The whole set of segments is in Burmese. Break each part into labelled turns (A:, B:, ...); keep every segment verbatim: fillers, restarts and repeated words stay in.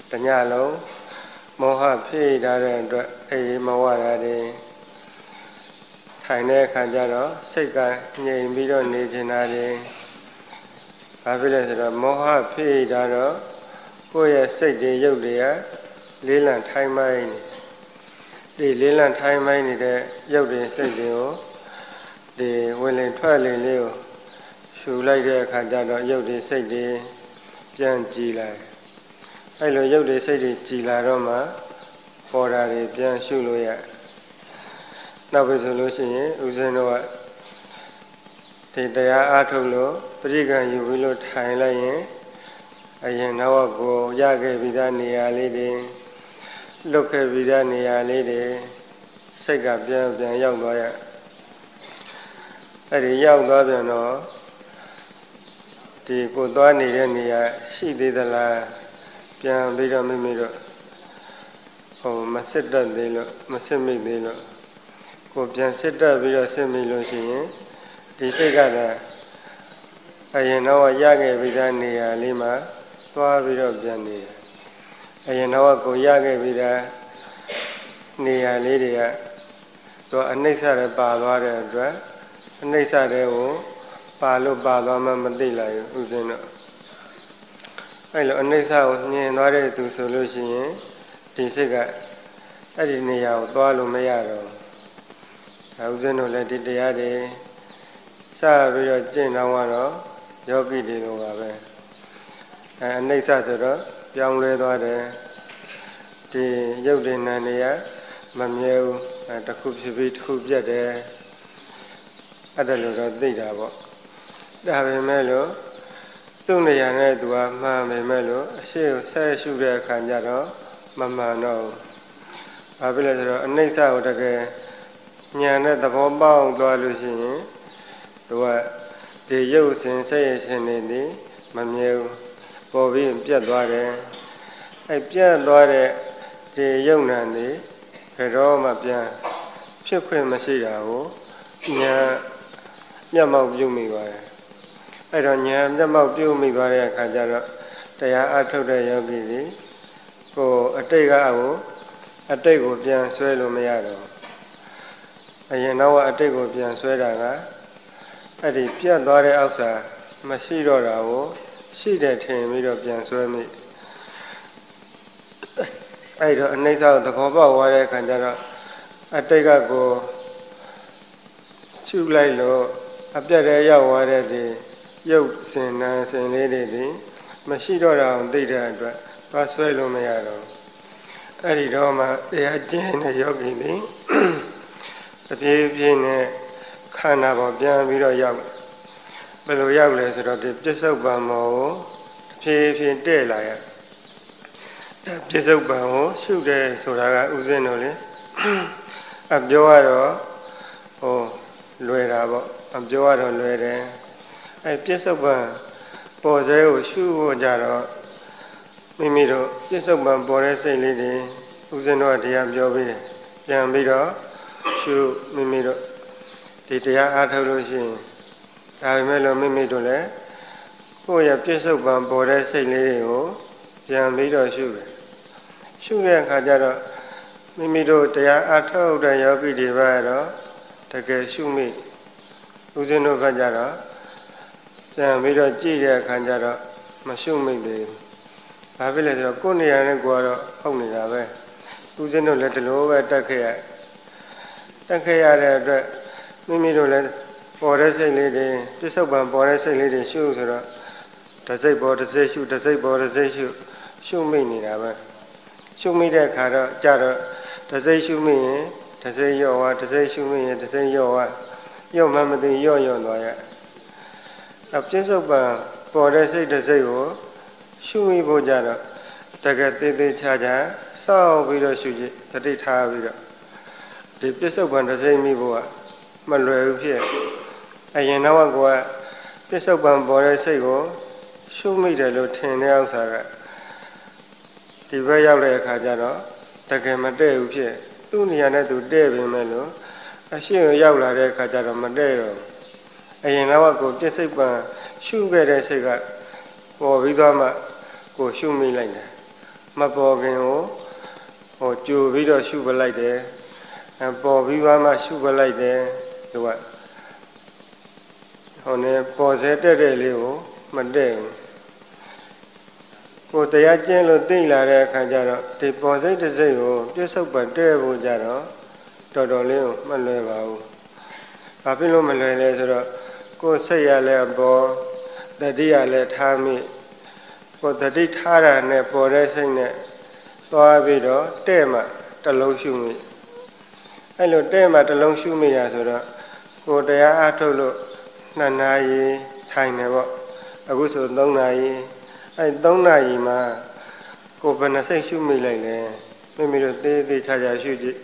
A: တညလုံးမောဟဖြစ်ထားတဲ့အတွက်အေးမဝရတယ်ထိုင်တဲ့အခါကျတော့စိတ်ကငြိမ်ပြီးတော့နေချင်တာတယ်ဘာဖြစ်လဲဆိုတော့မောဟဖြစ်ထားတော့ကိုယ့်ရဲ့စိတ်တွေရုပ်တွေကလေးလံထိုင်မိုင်းဒီလေးလံထိုင်မိုင်းနေတဲ့ရုပ်တွေစိတ်တွေကိုဒီဝင်လေထွက်လေလေးကိုရှူလိုက်တဲ့အခါကျတော့ရုပ်တွေစိတ်တွေပြန်ကြည်လာအဲ့လိုရုပ်တွေစိတ်တွေကြည်လာတော့မှပေါ်တာတွေပြန်ရှုလို့ရနောက်ပြီဆိုလို့ရှိရင်ဦးဇင်းတို့ကဒီတရားအားထုတ်လို့ပရိက္ခယူပြီးလို့ထိုင်လိုက်ရင်အရင်တော့ကိုရခဲ့ပြီးသားနေရာလေးတွေလွတ်ခဲ့ပြီးသားနေရာလေးတွေစိတ်ကပြန်ပြန်ရောက်သွားရအဲ့ဒီရောက်သွားပြန်တော့ဒီကိုသွားနေတဲ့နေရာရှိသေးသလားပြန်ပြီးတော့မိမိတို့ဟိုမစစ်တတ်သေးလို့မစစ်မိသေးလို့ကိုပြန်စစ်တတ်ပြီးတော့စစ်မိလို့ရှိရင်ဒီစိတ်ကလည်းအရင်တော့ရခဲ့ပြီးသားနေရာလေးမှာသွားပြီးတော့ပြန်နေတယ်အရင်တော့ကိုရခဲ့ပြီးသားနေရာလေးတွေကတော့အနိစ္စရပါသွားတဲ့အတွက်အနိစ္စတွေကိုပါလို့ပါသွားမှမသိလိုက်ဘူးဥစဉ်တော့အဲ့လိုအနိစ္စကိုမြင်သွားတဲ့သူဆိုလို့ရှိရင်ဒီစိတ်ကအဲ့ဒီနေရာကိုသွားလို့မရတော့ဒါဥစဉ်တို့လည်းဒီတရားတွေစပြီးတော့ကျင့်တော့ကတော့ယောဂီတွေလိုပါပဲအဲအနိစ္စဆိုတော့ပြောင်းလဲသွားတယ်ဒီရုပ်တည်နာနေရမမြဲဘူးအဲတစ်ခုဖြစ်ပြီးတစ်ခုပြတ်တယ်အဲ့ဒါလိုတော့သိတာပေါ့ဒါပေမဲ့လို့သူ့နေရာနဲ့သူကမှန်ပေမဲ့လို့အရှိကိုဆက်ရှုတဲ့အခါကျတော့မမှန်တော့ဘူးဘာဖြစ်လဲဆိုတော့အနိစ္စကိုတကယ်ဉာဏ်နဲ့သဘောပေါက်သွားလို့ရှိရင်သူကဒီရုပ်စဉ်ဆက်ရရှင်နေသည်မမြဲဘူးပေါ်ပြီးပြတ်သွားတယ်အဲပြတ်သွားတဲ့ဒီရုပ်နာနေဘယ်တော့မှပြန်ဖြစ်ခွင့်မရှိတာကိုဉာဏ်မျက်မှောက်ပြုမိပါတယ်အဲ့တော့ဉာဏ်မျက်မှောက်ပြုမိသွားတဲ့အခါကျတော့တရားအထုတ်တဲ့ယောဂီကြီးကိုအတိတ်ကကိုအတိတ်ကိုပြန်ဆွဲလို့မရတော့အရင်တော့အတိတ်ကိုပြန်ဆွဲတာကအဲ့ဒီပြတ်သွားတဲ့အောက်စာမရှိတော့တာကိုရှိတယ်ထင်ပြီးတော့ပြန်ဆွဲမိအဲ့တော့အနိစ္စကိုသဘောပေါက်သွားတဲ့အခါကျတော့အတိတ်ကကိုရှုလိုက်လို့အပြတ်တဲ့ရောက်သွားတဲ့ဒီရုပ်စင်နာစင်လေးတွေဒီမရှိတော့တာကိုသိတဲ့အတွက်သွားဆွဲလို့မရတော့အဲ့ဒီတော့မှတရားကျင့်တဲ့ယောဂီတွေတပြေးပြေးနဲ့ခန္ဓာပေါ်ပြန်ပြီးတော့ရောက်ဘယ်လိုရောက်လဲဆိုတော့ဒီပစ္စုပန်မောကိုတပြေးပြေးတဲ့လာရပစ္စုပန်ကိုရှုတယ်ဆိုတာကဥစဉ်တို့လေအပြောရတော့ဟိုလွယ်တာပေါ့အပြောရတော့လွယ်တယ်အဲပစ္စုပန်ပေါ်စေကိုရှုဖို့ကြတော့မိမိတို့ပစ္စုပန်ပေါ်တဲ့စိတ်လေးတွေဥစဉ်တို့တရားပြောပြီးတယ်ပြန်ပြီးတော့ရှုမိမိတို့ဒီတရားအားထုတ်လို့ရှိရင်ဒါပေမဲ့လို့မိမိတို့လည်းကိုယ့်ရဲ့ပြစ္ဆုတ်ပံပေါ်တဲ့စိတ်လေးတွေကိုပြန်ပြီးတော့ရှုတယ်ရှုတဲ့အခါကျတော့မိမိတို့တရားအားထုတ်တဲ့ယောဂီတွေပဲတော့တကယ်ရှုမိဦးဇင်းတို့ကကြတော့ပြန်ပြီးတော့ကြည့်တဲ့အခါကျတော့မရှုမိသေးဘူးဘာဖြစ်လဲဆိုတော့ကိုယ်နေရာနဲ့ကိုယ်ကတော့ဟုတ်နေတာပဲဦးဇင်းတို့လည်းဒီလိုပဲတက်ခဲ့ရတက်ခဲ့ရတဲ့အတွက်မိမိတို့လည်းပေါ်တဲ့စိတ်လေးတွေပြစ္ဆုတ်ပံပေါ်တဲ့စိတ်လေးတွေရှုဆိုတော့တစ်စိတ်ပေါ်တစ်စိတ်ရှုတစ်စိတ်ပေါ်တစ်စိတ်ရှုရှုမိနေတာပဲရှုမိတဲ့အခါတော့ကြတော့တစ်စိတ်ရှုမိရင်တစ်စိတ်ရော့သွားတစ်စိတ်ရှုမိရင်တစ်စိတ်ရော့သွားရော့မှမသိရော့ရော့သွားရအပြစ္ဆုတ်ပံပေါ်တဲ့စိတ်တစ်စိတ်ကိုရှုမိဖို့ကြတော့တကယ်သေးသေးချာချာစောင့်ပြီးတော့ရှုကြည့်တတိထားပြီးတော့ဒီပြစ္ဆုတ်ပံတစ်စိတ်မိဖို့ကမလွယ်ဘူးဖြစ်အရင်တော့ကပြစ္ဆုတ်ပံပေါ်တဲ့စိတ်ကိုရှုမိတယ်လို့ထင်တဲ့ဥစ္စာကဒီဘက်ရောက်တဲ့အခါကျတော့တကယ်မတည့်ဘူးဖြစ်သူ့နေရာနဲ့သူတည့်ပြီမဲ့လို့အရှင်းရောက်လာတဲ့အခါကျတော့မတည့်တော့အရင်တော့ကိုပြစ္ဆုတ်ပံရှုခဲ့တဲ့စိတ်ကပေါ်ပြီးသွားမှကိုရှုမိလိုက်တယ်မပေါ်ခင်ကိုဟိုကြိုပြီးတော့ရှုပလိုက်တယ်ပေါ်ပြီးသွားမှရှုပလိုက်တယ်သူကဟိုနေပေါ်စေတက်တဲ့လေးကိုမတက်ဘူးကိုတရားကျင့်လို့သိလာတဲ့အခါကျတော့ဒီပေါ်စိတ်တစ်စိတ်ကိုပြစ္ဆုတ်ပတဲ့ဖို့ကြတော့တော်တော်လေးကိုမလွယ်ပါဘူး။ဘာဖြစ်လို့မလွယ်လဲဆိုတော့ကိုယ်စိတ်ရလဲပေါ်တတိယလဲထားမိကိုယ်တတိထားတာနဲ့ပေါ်တဲ့စိတ်နဲ့သွားပြီးတော့တဲ့မှတစ်လုံးရှုမိအဲ့လိုတဲ့မှတစ်လုံးရှုမိရဆိုတော့ကိုယ်တရားအားထုတ်လို့နှစ်နာရီထိုင်နေပေါ့အခုဆိုသုံးနာရီအဲ့သုံးနာရီမှာကိုယ်ဘယ်နှစိတ်ရှုမိလိုက်လဲမိမိတို့သေးသေးချာချာရှုကြည့်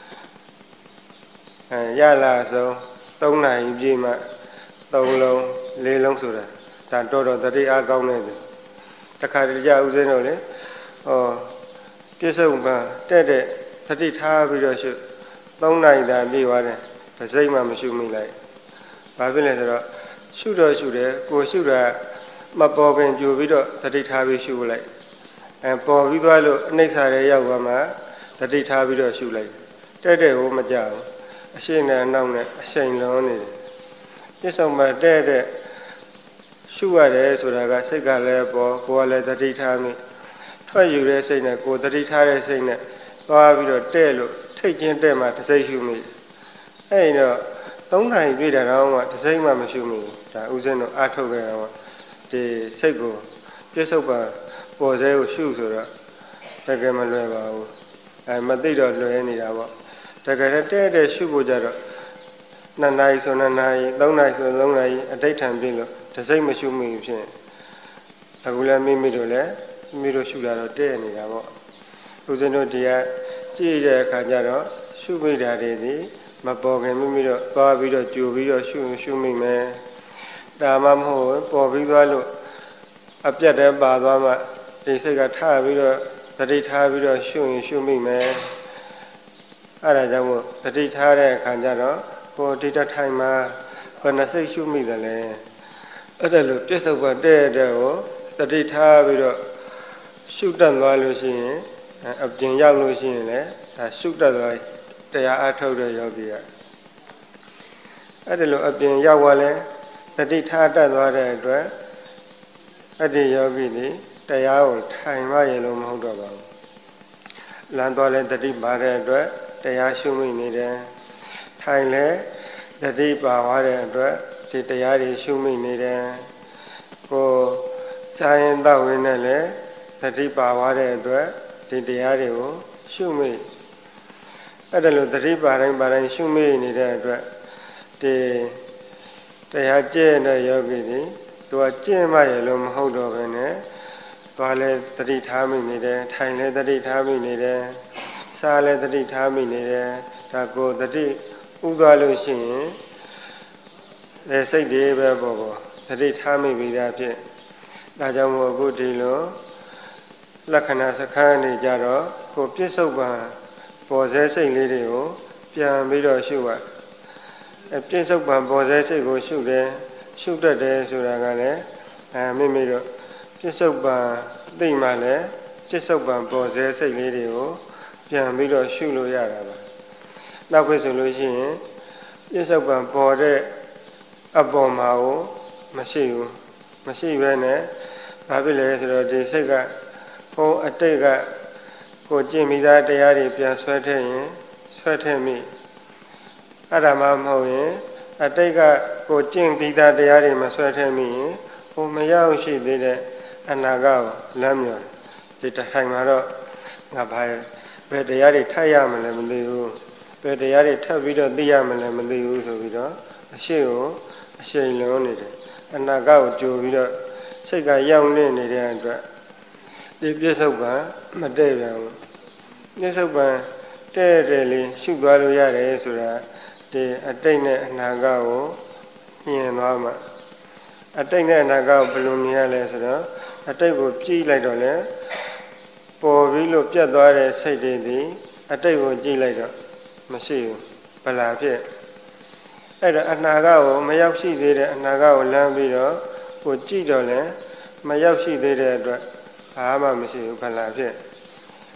A: အဲရလာဆုံးသုံးနာရီပြည့်မှသုံးလုံးလေးလုံးဆိုတာဒါတော်တော်တတိအားကောင်းနေတယ်တခါတည်းကြာဦးစင်းတို့လေဟောပြစ္ဆုတ်ပံတဲ့တဲ့တတိထားပြီးတော့ရှုသုံးနာရီသာပြည့်သွားတယ်တစ်စိတ်မှမရှုမိလိုက်ဘာဖြစ်လဲဆိုတော့ရှုတော့ရှုတယ်ကိုရှုတာမပေါ်ခင်ကြိုပြီးတော့တတိထားပြီးရှုလိုက်အဲပေါ်ပြီးသွားလို့အနိစ္စရဲရောက်သွားမှတတိထားပြီးတော့ရှုလိုက်တဲ့တဲ့ကိုမကြောက်အရှိနဲ့အနောက်နဲ့အရှိန်လုံးနေတယ်ပြစ္ဆုတ်ပံတဲ့တဲ့ရှုရတယ်ဆိုတာကစိတ်ကလည်းပေါ်ကိုယ်ကလည်းတတိထားမိထွက်ယူတဲ့စိတ်နဲ့ကိုယ်တတိထားတဲ့စိတ်နဲ့သွားပြီးတော့တဲ့လို့ထိတ်ချင်းတဲ့မှတစ်စိတ်ရှုမိအဲ့တော့သုံးနာရီပြည့်တာတော့မှတစ်စိတ်မှမရှုမိဘူးဒါဥစဉ်တော့အားထုတ်ခဲ့တော့ဒီစိတ်ကိုပြစ္ဆုတ်ပံပေါ်စေကိုရှုဆိုတော့တကယ်မလွယ်ပါဘူးအဲမသိတော့လွယ်နေတာပေါ့တကယ်တဲ့တဲ့ရှုဖို့ကြတော့နှစ်နာရီဆိုနှစ်နာရီသုံးနာရီဆိုသုံးနာရီအတိတ်ထံပြည့်လို့တစ်စိတ်မရှုမိဘူးဖြစ်အခုလည်းမိမိတို့လည်းမိမိတို့ရှုတာတော့တဲ့နေတာပေါ့ဥစဉ်တို့ဒီကကြည့်တဲ့အခါကျတော့ရှုမိတာတွေဒီမပေါ်ခင်မိမိတို့သွားပြီးတော့ကြိုပြီးတော့ရှုရှုမိမယ်ဒါမှမဟုတ်ပေါ်ပြီးသွားလို့အပြတ်တည်းပါသွားမှဒီစိတ်ကထပြီးတော့တတိထားပြီးတော့ရှုရင်ရှုမိမယ်အဲ့ဒါကြောင့်မို့တတိထားတဲ့အခါကျတော့ကိုယ်တိတထိုင်မှာဘယ်နှစိတ်ရှုမိတယ်လဲအဲ့ဒါလို့ပြစ္ဆုတ်ပံတဲ့တဲ့ကိုတတိထားပြီးတော့ရှုတတ်သွားလို့ရှိရင်အပြင်ရောက်လို့ရှိရင်လည်းဒါရှုတတ်သွားတရားအားထုတ်တဲ့ယောဂီကအဲ့ဒါလို့အပြင်ရောက်သွားလဲတတိထားတတ်သွားတဲ့အတွက်အဲ့ဒီယောဂီဒီတရားကိုထိုင်မှရလို့မဟုတ်တော့ပါဘူးလမ်းသွားလဲတတိပါတဲ့အတွက်တရားရှုမိနေတယ်ထိုင်လဲတတိပါသွားတဲ့အတွက်ဒီတရားတွေရှုမိနေတယ်ကိုစားရင်တောက်ဝင်နဲ့လည်းတတိပါသွားတဲ့အတွက်ဒီတရားတွေကိုရှုမိအဲ့ဒါလို့တတိပါတိုင်းပါတိုင်းရှုမိနေတဲ့အတွက်ဒီတရားကျင့်တဲ့ယောဂီတွေသူကကျင့်မှရလို့မဟုတ်တော့ဘဲနဲ့သွားလဲတတိထားမိနေတယ်ထိုင်လဲတတိထားမိနေတယ်စားလဲတတိထားမိနေတယ်ဒါကိုတတိဥသွားလို့ရှိရင်အဲစိတ်တွေပဲပေါ့ပေါ့တတိထားမိပြီးသားဖြစ်ဒါကြောင့်မို့အခုဒီလိုလက္ခဏာစခန်းနေကြတော့ကိုပြစ္ဆုတ်ပံပေါ်စေစိတ်လေးတွေကိုပြန်ပြီးတော့ရှုရအဲပြစ္ဆုတ်ပံပေါ်စေစိတ်ကိုရှုတယ်ရှုတတ်တယ်ဆိုတာကလည်းအဲမိမိတို့ပြစ္ဆုတ်ပံသိမှလည်းပြစ္ဆုတ်ပံပေါ်စေစိတ်လေးတွေကိုပြန်ပြီးတော့ရှုလို့ရတာပါနောက်ခွင့်ဆိုလို့ရှိရင်ပြစ္ဆုတ်ပံပေါ်တဲ့အပေါ်မှာကိုမရှိဘူးမရှိဘဲနဲ့ဘာဖြစ်လဲဆိုတော့ဒီစိတ်ကဟိုအတိတ်ကကိုကျင့်ပြီးသားတရားတွေပြန်ဆွဲထည့်ရင်ဆွဲထည့်မိအဲ့ဒါမှမဟုတ်ရင်အတိတ်ကကိုကျင့်ပြီးသားတရားတွေမဆွဲထည့်မိရင်ဟိုမရောက်ရှိသေးတဲ့အနာဂတ်ကိုလမ်းမြော်ဒီထိုင်မှာတော့ငါဘာဘယ်တရားတွေထပ်ရမလဲမသိဘူးဘယ်တရားတွေထပ်ပြီးတော့သိရမလဲမသိဘူးဆိုပြီးတော့အရှိကိုအရှိန်လုံးနေတယ်အနာဂတ်ကိုကြိုပြီးတော့စိတ်ကရောက်နေနေတဲ့အတွက်ဒီပြစ္ဆုတ်ပံမတည့်ပြန်ဘူးပြစ္ဆုတ်ပံတဲ့တယ်လေးရှုသွားလို့ရတယ်ဆိုတာဒီအတိတ်နဲ့အနာဂတ်ကိုမြင်သွားမှအတိတ်နဲ့အနာဂတ်ကိုဘယ်လိုမြင်ရလဲဆိုတော့အတိတ်ကိုကြည့်လိုက်တော့လေပေါ်ပြီးလို့ပြတ်သွားတဲ့စိတ်တွေဒီအတိတ်ကိုကြည့်လိုက်တော့မရှိဘူးဗလာဖြစ်အဲ့တော့အနာဂတ်ကိုမရောက်ရှိသေးတဲ့အနာဂတ်ကိုလမ်းပြီးတော့ကိုကြည့်တော့လေမရောက်ရှိသေးတဲ့အတွက်ဘာမှမရှိဘူးဗလာဖြစ်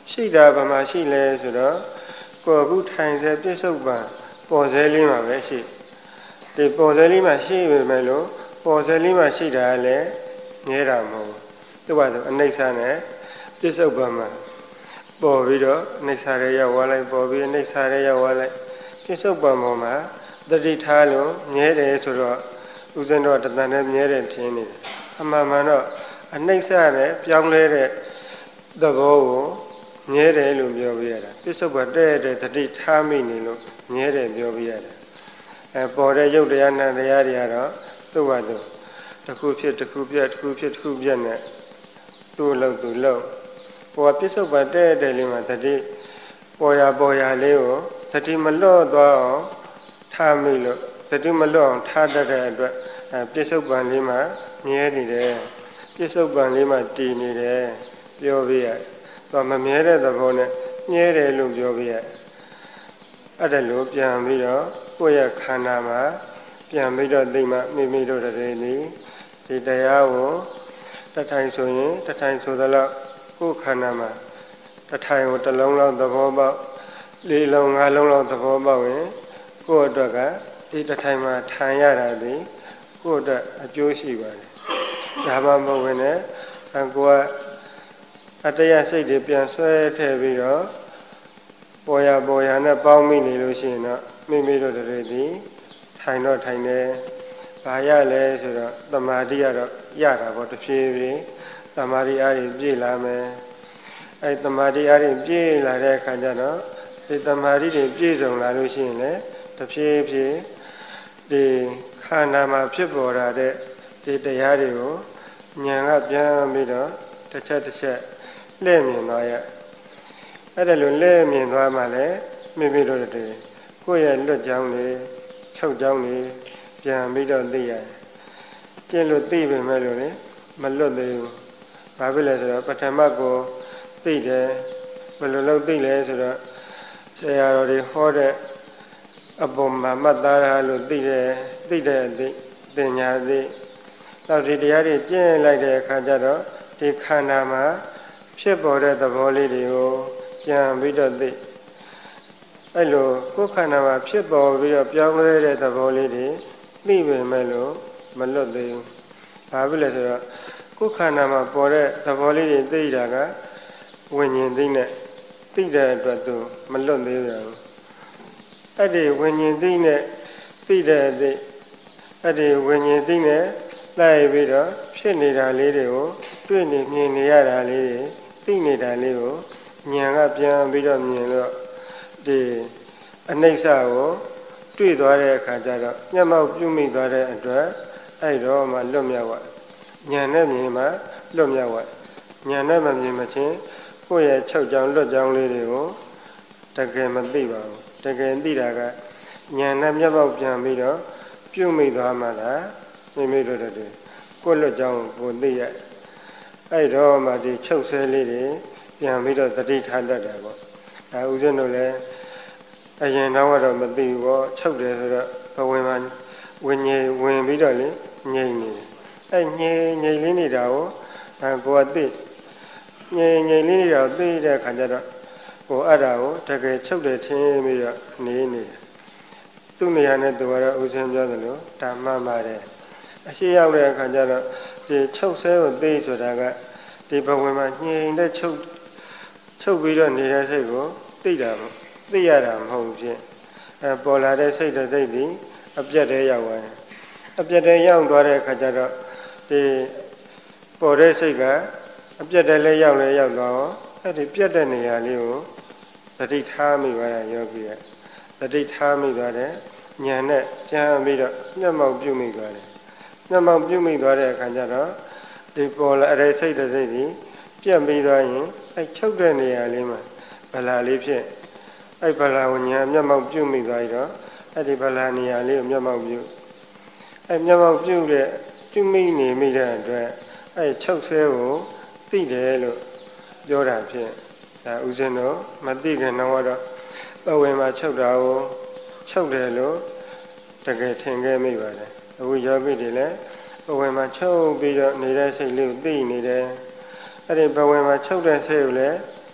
A: ရှိတာဘာမှရှိလဲဆိုတော့ကိုယ်အခုထိုင်စေပြစ္ဆုတ်ပံပေါ်စေလေးမှာပဲရှိဒီပေါ်စေလေးမှာရှိပေမဲ့လို့ပေါ်စေလေးမှာရှိတာလည်းငဲတာမဟုတ်ဘူးသူကဆိုအနိစ္စနဲ့ပြစ္ဆုတ်ပံမှာပေါ်ပြီးတော့အနိစ္စရဲရောက်သွားလိုက်ပေါ်ပြီးအနိစ္စရဲရောက်သွားလိုက်ပြစ္ဆုတ်ပံပေါ်မှာတတိထားလို့ငဲတယ်ဆိုတော့ဦးဇင်းတော်တဏ္ဍနဲ့မြဲတယ်ထင်နေတယ်အမှန်မှန်တော့အနိစ္စနဲ့ပြောင်းလဲတဲ့သဘောကိုမြဲတယ်လို့ပြောပြရတာပြစ္ဆုတ်ပံတဲ့တဲ့တတိထားမိနေလို့မြဲတယ်ပြောပြရတာအဲပေါ်တဲ့ရုပ်တရားနာတရားတွေကတော့သူ့ဘာသူတစ်ခုဖြစ်တစ်ခုပြတ်တစ်ခုဖြစ်တစ်ခုပြတ်နဲ့သူ့လို့သူလို့ပေါ်ပြစ္ဆုတ်ပံတဲ့တဲ့လေးမှာတတိပေါ်ရပေါ်ရလေးကိုတတိမလော့သွားအောင်ထားမိလို့တတိမလော့အောင်ထားတတ်တဲ့အတွက်အဲပြစ္ဆုတ်ပံလေးမှာမြဲနေတယ်ပြစ္ဆုတ်ပံလေးမှာတည်နေတယ်ပြောပြရတော့မမြဲတဲ့သဘောနဲ့မြဲတယ်လို့ပြောပြရအဲ့ဒါလို့ပြန်ပြီးတော့ကိုယ့်ရဲ့ခန္ဓာမှာပြန်ပြီးတော့သိမှမိမိတို့တည်းသည်ဒီတရားကိုတထိုင်ဆိုရင်တထိုင်ဆိုသလောက်ကိုယ်ခန္ဓာမှာတထိုင်ကိုတစ်လုံးလောက်သဘောပေါက်လေးလုံးငါးလုံးလောက်သဘောပေါက်ရင်ကိုယ့်အတွက်ကဒီတထိုင်မှာထိုင်ရတာဒီကိုယ့်အတွက်အကျိုးရှိပါတယ်ဒါမှမဟုတ်ဘဲနဲ့ကိုယ်ကအတရားစိတ်တွေပြန်ဆွဲထည့်ပြီးတော့ပေါ်ရပေါ်ရနဲ့ပေါင်းမိနေလို့ရှိရင်တော့မိမိတို့တွေဒီထိုင်တော့ထိုင်တယ်ဘာရလဲဆိုတော့သမာဓိကတော့ရတာပေါ့တစ်ဖြည်းဖြည်းသမာဓိအားဖြင့်ပြည့်လာမယ်အဲသမာဓိအားဖြင့်ပြည့်လာတဲ့အခါကျတော့ဒီသမာဓိတွေပြည့်စုံလာလို့ရှိရင်လည်းတစ်ဖြည်းဖြည်းဒီခန္ဓာမှာဖြစ်ပေါ်လာတဲ့ဒီတရားတွေကိုဉာဏ်ကပြန်ပြီးတော့တစ်ချက်တစ်ချက်လှည့်မြင်သွားရအဲ့ဒါလိုလှည့်မြင်သွားမှလည်းမိမိတို့တွေကိုယ့်ရဲ့လွတ်ကြောင်းတွေချုပ်ကြောင်းတွေပြန်ပြီးတော့သိရတယ်ကျင့်လို့သိပေမဲ့လို့လေမလွတ်သေးဘူးဘာဖြစ်လဲဆိုတော့ပထမကိုသိတယ်ဘယ်လိုလုပ်သိလဲဆိုတော့ဆရာတော်တွေဟောတဲ့အပေါ်မှာမှတ်သားရလို့သိတယ်သိတဲ့အသိပညာသိနောက်ဒီတရားတွေကျင့်လိုက်တဲ့အခါကျတော့ဒီခန္ဓာမှာဖြစ်ပေါ်တဲ့သဘောလေးတွေကိုပြန်ပြီးတော့သိအဲ့လိုကိုယ်ခန္ဓာမှာဖြစ်ပေါ်ပြီးတော့ပြောင်းလဲတဲ့သဘောလေးတွေသိပေမဲ့လို့မလွတ်သေးဘူးဘာဖြစ်လဲဆိုတော့ကိုယ်ခန္ဓာမှာပေါ်တဲ့သဘောလေးတွေသိတာကဝิญဉ်သိနဲ့သိတဲ့အတွက်သူမလွတ်သေးဘူးအဲ့ဒီဝิญဉ်သိနဲ့သိတဲ့အသိအဲ့ဒီဝิญဉ်သိနဲ့လိုက်ပြီးတော့ဖြစ်နေတာလေးတွေကိုတွေ့နေမြင်နေရတာလေးတွေသိနေတာလေးကိုဉာဏ်ကပြန်ပြီးတော့မြင်တော့ဒီအနိစ္စကိုတွေ့သွားတဲ့အခါကျတော့မျက်မှောက်ပြုမိသွားတဲ့အတွက်အဲ့တော့မှလွတ်မြောက်သွားဉာဏ်နဲ့မြင်မှလွတ်မြောက်သွားဉာဏ်နဲ့မမြင်မချင်းကိုယ့်ရဲ့ချုပ်ကြောင်လွတ်ကြောင်လေးတွေကိုတကယ်မသိပါဘူးတကယ်သိတာကဉာဏ်နဲ့မျက်မှောက်ပြန်ပြီးတော့ပြုမိသွားမှလားမိမိတို့တည်းကိုယ်လွတ်ကြောင်ကိုသိရအဲ့တော့မှဒီချုပ်ဆဲလေးတွေပြန်ပြီးတော့တတိထားတတ်တယ်ပေါ့ဒါဥစဉ်တို့လည်းအရင်တော့ကတော့မသိဘူးပေါ့ချုပ်တယ်ဆိုတော့ဘဝင်မှာဝင်ငြိမ်ဝင်ပြီးတော့လေငြိမ်နေတယ်အဲ့ငြိမ်ငြိမ်လေးနေတာကိုအဲကိုယ်ကသိငြိမ်ငြိမ်လေးနေတာကိုသိတဲ့အခါကျတော့ဟိုအဲ့ဒါကိုတကယ်ချုပ်တယ်ထင်ပြီးတော့နေနေတယ်သူ့နေရာနဲ့သူကတော့ဥစဉ်ပြောသလိုဒါမှန်ပါတယ်အရှိရောက်တဲ့အခါကျတော့ဒီချုပ်ဆဲကိုသိဆိုတာကဒီဘဝင်မှာငြိမ်တဲ့ချုပ်ချုပ်ပြီးတော့နေတဲ့စိတ်ကိုသိတာပေါ့သိရတာမဟုတ်ဘူးဖြင့်အဲပေါ်လာတဲ့စိတ်တဲ့စိတ်ဒီအပြတ်တည်းရောက်သွားတယ်အပြတ်တည်းရောက်သွားတဲ့အခါကျတော့ဒီပေါ်တဲ့စိတ်ကအပြတ်တည်းလည်းရောက်လည်းရောက်သွားတော့အဲ့ဒီပြတ်တဲ့နေရာလေးကိုသတိထားမိသွားတာယောဂီကသတိထားမိသွားတယ်ဉာဏ်နဲ့ပြန်ပြီးတော့မျက်မှောက်ပြုမိသွားတယ်မျက်မှောက်ပြုမိသွားတဲ့အခါကျတော့ဒီပေါ်လာတဲ့စိတ်တဲ့စိတ်ဒီပြတ်ပြီးသွားရင်အဲ့ချုပ်တဲ့နေရာလေးမှာဗလာလေးဖြစ်အဲ့ဗလာကိုညာမျက်မှောက်ပြုမိသွားပြီးတော့အဲ့ဒီဗလာနေရာလေးကိုမျက်မှောက်ပြုအဲ့မျက်မှောက်ပြုတဲ့ပြုမိနေမိတဲ့အတွက်အဲ့ချုပ်ဆဲကိုသိတယ်လို့ပြောတာဖြစ်ဒါဥစဉ်တော့မသိခင်တော့တော့ပဝင်မှာချုပ်တာကိုချုပ်တယ်လို့တကယ်ထင်ခဲ့မိပါတယ်အခုယောဂီတွေလည်းပဝင်မှာချုပ်ပြီးတော့နေတဲ့စိတ်လေးကိုသိနေတယ်အဲ့ဒီပဝင်မှာချုပ်တဲ့စိတ်ကိုလည်း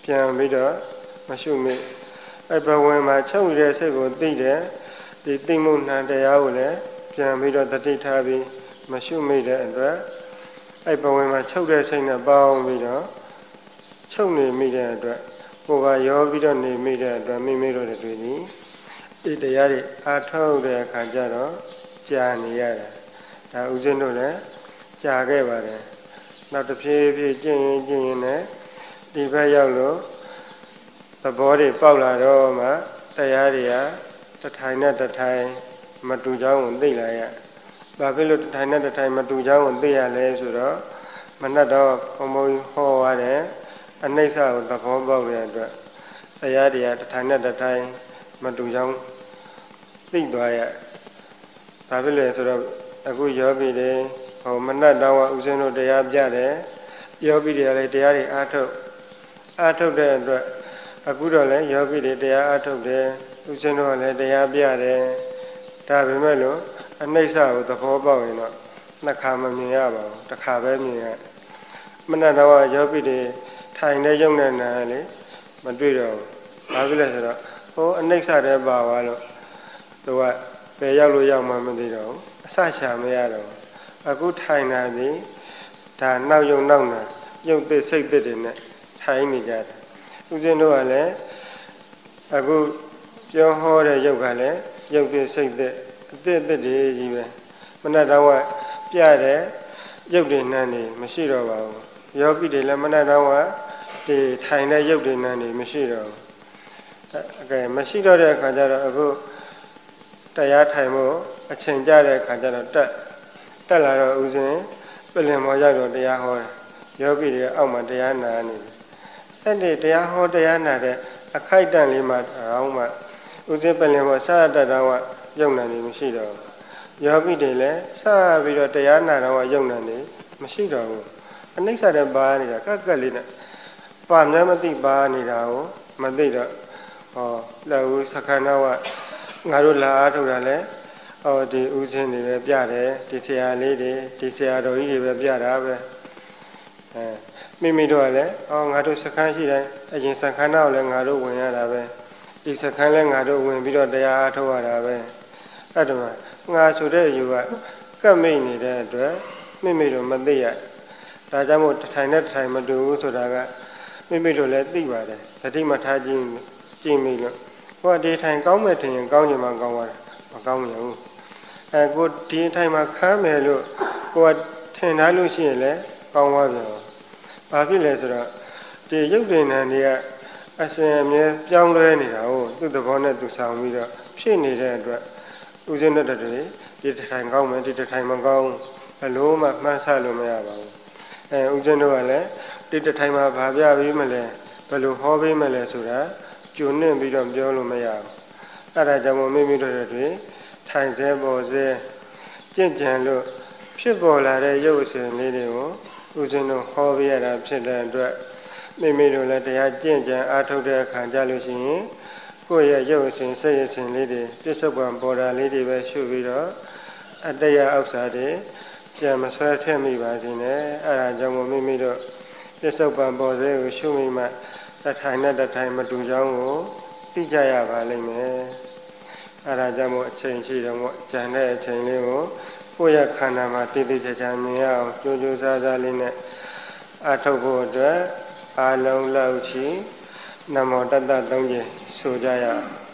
A: ပြန်ပြီးတော့မရှုမိအဲဘဝင်မှာချုပ်နေတဲ့စိတ်ကိုသိတယ်ဒီသိမှုနှံတရားကိုလည်းပြန်ပြီးတော့တတိထားပြီးမရှုမိတဲ့အတွက်အဲဘဝင်မှာချုပ်တဲ့စိတ်နဲ့ပေါင်းပြီးတော့ချုပ်နေမိတဲ့အတွက်ကိုယ်ကရောပြီးတော့နေမိတဲ့အတွက်မိမိတို့တွေဒီဒီတရားတွေအားထုတ်တဲ့အခါကျတော့ကြာနေရတယ်ဒါဥစဉ်တို့လည်းကြာခဲ့ပါတယ်နောက်တစ်ဖြည်းဖြည်းကျင့်ရင်ကျင့်ရင်လည်းဒီဘက်ရောက်လို့သဘောတွေပေါက်လာတော့မှတရားတွေကတထိုင်နဲ့တထိုင်မတူကြောင်းကိုသိလာရဘာဖြစ်လို့တထိုင်နဲ့တထိုင်မတူကြောင်းကိုသိရလဲဆိုတော့မနှက်တော့ဘုံဘုံဟောရတယ်အနိစ္စကိုသဘောပေါက်တဲ့အတွက်တရားတွေကတထိုင်နဲ့တထိုင်မတူကြောင်းသိသွားရဘာဖြစ်လဲဆိုတော့အခုယောဂီတွေဟိုမနှက်တော့ဥစဉ်တို့တရားပြတယ်ယောဂီတွေကလည်းတရားတွေအားထုတ်အားထုတ်တဲ့အတွက်အခုတော့လည်းယောဂီတွေတရားအားထုတ်တယ်ဥစဉ်တို့ကလည်းတရားပြတယ်ဒါပေမဲ့လို့အနိစ္စကိုသဘောပေါက်ရင်တော့နှစ်ခါမမြင်ရပါဘူးတစ်ခါပဲမြင်ရမနှက်တော့ယောဂီတွေထိုင်နေရုံနဲ့နာလေမတွေ့တော့ဘူးဘာဖြစ်လဲဆိုတော့ဟိုအနိစ္စတည်းပါသွားလို့သူကဘယ်ရောက်လို့ရောက်မှမသိတော့ဘူးအစချာမရတော့ဘူးအခုထိုင်တာဒီဒါနောက်ယုံနောက်နာရုပ်သစ်စိတ်သစ်တွေနဲ့ထိုင်နေကြတယ်ဥစဉ်တို့ကလည်းအခုပြောဟောတဲ့ရုပ်ကလည်းရုပ်သစ်စိတ်သစ်အသစ်အသစ်တွေကြီးပဲမနက်တော့ကပြတဲ့ရုပ်တွေနှမ်းနေမရှိတော့ပါဘူးယောဂီတွေလည်းမနက်တော့ကဒီထိုင်တဲ့ရုပ်တွေနှမ်းနေမရှိတော့ဘူးအဲကဲမရှိတော့တဲ့အခါကျတော့အခုတရားထိုင်ဖို့အချိန်ကြတဲ့အခါကျတော့တက်တက်လာတော့ဥစဉ်ပြင်လင်မောရောက်တော့တရားဟောတယ်ယောဂီတွေအောက်မှာတရားနာနေတယ်အဲ့ဒီတရားဟောတရားနာတဲ့အခိုက်အတန့်လေးမှာအောင်းမှဥစဉ်ပြင်လင်မောစရတတ်တော့ရုပ်နာနေမရှိတော့ဘူးယောဂီတွေလည်းစပြီးတော့တရားနာတော့ရုပ်နာနေမရှိတော့ဘူးအနိစ္စတဲ့ပါနေတာကက်ကက်လေးနဲ့ပါမြတ်မသိပါနေတာကိုမသိတော့ဟောလက်ဦးစခဏတော့ငါတို့လာအားထုတ်တာလဲဟောဒီဥစဉ်တွေပဲပြတယ်ဒီဆရာလေးတွေဒီဆရာတော်ကြီးတွေပဲပြတာပဲအဲမိမိတို့ကလည်းဟောငါတို့စခန်းရှိတိုင်းအရင်စခန်းတော့လည်းငါတို့ဝင်ရတာပဲဒီစခန်းလည်းငါတို့ဝင်ပြီးတော့တရားအားထုတ်ရတာပဲအဲ့ဒါမှငါဆိုတဲ့ယူကကပ်မိတ်နေတဲ့အတွက်မိမိတို့မသိရဒါကြောင့်မို့တထိုင်နဲ့တထိုင်မတူဘူးဆိုတာကမိမိတို့လည်းသိပါတယ်တတိမထားခြင်းကြည့်မိလို့ဟောဒီထိုင်ကောင်းမဲ့ထင်ရင်ကောင်းချင်မှကောင်းသွားတယ်မကောင်းဘူးအဲကိုဒီထိုင်မှာခမ်းမယ်လို့ကိုကထင်ထားလို့ရှိရင်လည်းကောင်းသွားပြန်ဘာဖြစ်လဲဆိုတော့ဒီရုပ်တင်နံတွေကအစဉ်အမြဲပြောင်းလဲနေတာဟုတ်သူ့သဘောနဲ့သူဆောင်ပြီးတော့ဖြစ်နေတဲ့အတွက်ဥစဉ်တဲ့တွေဒီထိုင်ကောင်းမယ်ဒီထိုင်မကောင်းဘလို့မှမှန်းဆလို့မရပါဘူးအဲဥစဉ်တို့ကလည်းဒီထိုင်မှာဘာပြပြီးမလဲဘယ်လိုဟောပေးမလဲဆိုတာကျွနှင့်ပြီးတော့ပြောလို့မရဘူးအဲ့ဒါကြောင့်မိမိတို့တွေထိုင်စေပေါ်စေကြင့်ကြံလို့ဖြစ်ပေါ်လာတဲ့ရုပ်အစဉ်လေးတွေကိုဥစဉ်တို့ဟောပေးရတာဖြစ်တဲ့အတွက်မိမိတို့လည်းတရားကြင့်ကြံအားထုတ်တဲ့အခါကြလို့ရှိရင်ကိုယ့်ရဲ့ရုပ်အစဉ်စိတ်အစဉ်လေးတွေပြစ္ဆုတ်ပံပေါ်တာလေးတွေပဲရှုပြီးတော့အတ္တရအောက်စာတွေကြံမဆွဲထည့်မိပါစေနဲ့အဲ့ဒါကြောင့်မိမိတို့ပြစ္ဆုတ်ပံပေါ်စေကိုရှုမိမှတထိုင်နဲ့တထိုင်မတူကြောင်းကိုသိကြရပါလိမ့်မယ်အဲ့ဒါကြောင့်မို့အချိန်ရှိတော့မို့ကြံတဲ့အချိန်လေးကိုကိုယ့်ရဲ့ခန္ဓာမှာတည်တည်ချာချာမြင်ရအောင်ကြိုးကြိုးစားစားလေးနဲ့အထုတ်ဖို့အတွက်အာလုံးလောက်ချီနမောတတ္တသုံးချက်ဆိုကြရအောင်